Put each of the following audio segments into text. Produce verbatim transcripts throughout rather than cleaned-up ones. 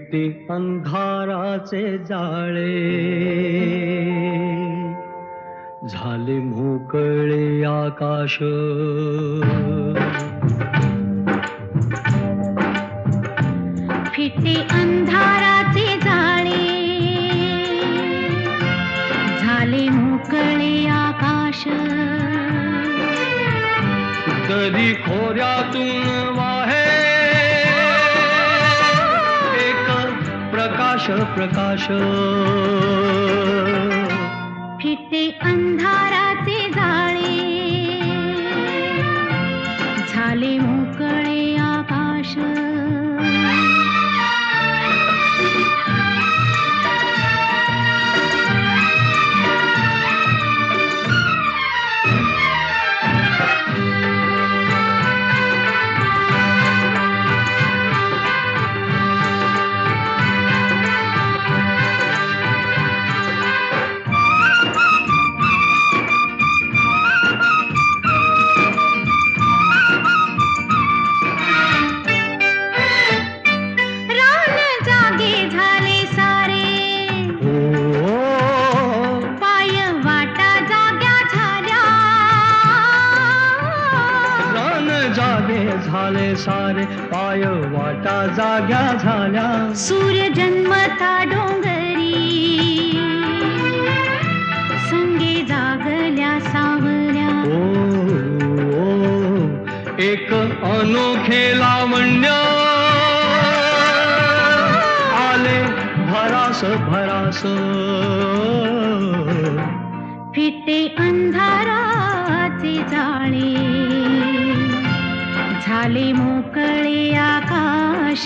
फिटे अंधाराचे जाळे, झाले मोकळे आकाश. फिटे अंधाराचे जाळे, झाले मोकळे आकाश. दरी खोऱ्यातून वाहे एक प्रकाश प्रकाश. फिटे अंधाराचे जाळे, झाले मोकळे आकाश. झाले सारे पाय वाटा जाग्या झाल्या. सूर्य जन्मता डोंगरी, संगे जागल्या सावल्या. ओ, ओ एक अनोखे लावण्य आले भरास भरास. फिटे अंधाराचे जाळे, झाले मोकळे आकाश.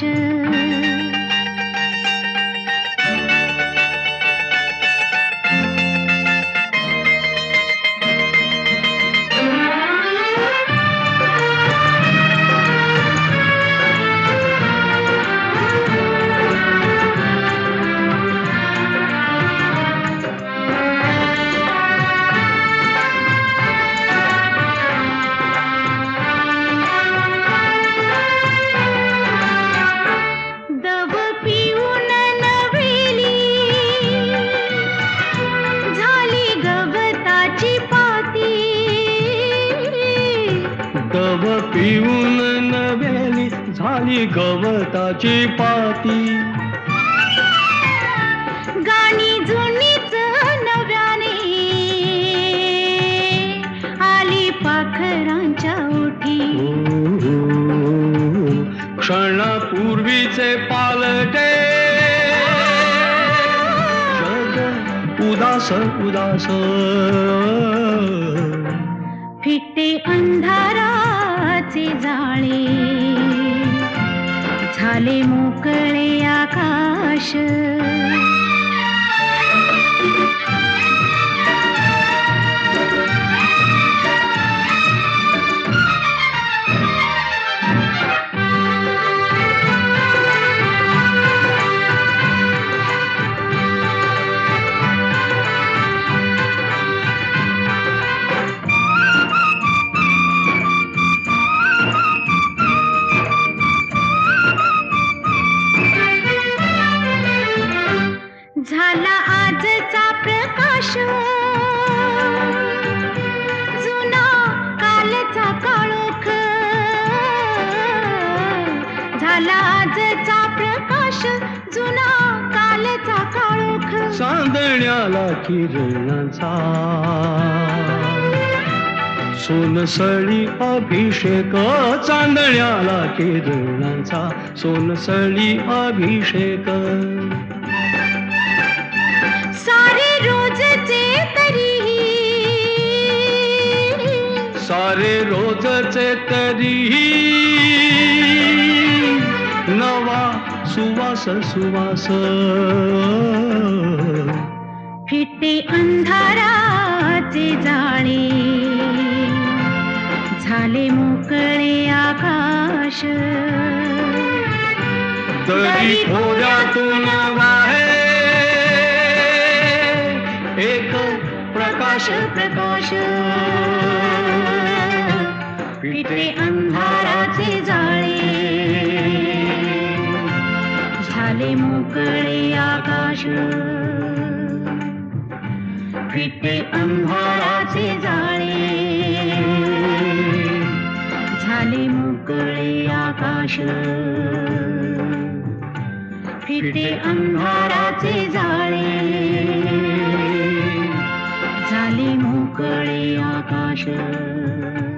दव पिऊन नव्यानी झाली गवताची पाती. गाणी जुनीच नव्याने आली पाखरांच्या ओठी. क्षणापूर्वीचे पालटे जग उदास उदास. फिटे अंधाराचे जाळे, झाले मोकळे आकाश. झाला आजचा प्रकाश, जुना कालचा काळोख. झाला आजचा प्रकाश, जुना कालचा काळोख. चांदण्याला किरणाचा सोनसळी अभिषेक. चांदण्याला किरणाचा सोनसळी अभिषेक. सारे रोजचे तरीही, सारे रोजचे तरीही नवा सुवास सुवास. फिटे अंधाराचे जाळे, झाले मोकळे आकाश. दरी खोऱ्यातून वाहे एक प्रकाश प्रकाश. फिटे अंधाराचे जाळे, झाले मोकळे फिटे अंधाराचे जाळे, झाले मोकळे आकाश, फिटे अंधाराचे जाळे, झाले मोकळे आकाश.